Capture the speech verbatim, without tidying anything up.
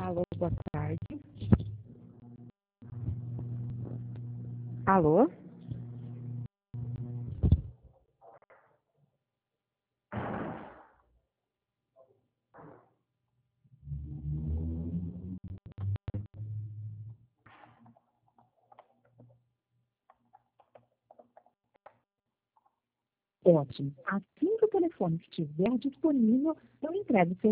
Alô, boa tarde. Alô? Ótimo. Assim que o telefone estiver disponível, eu entrego o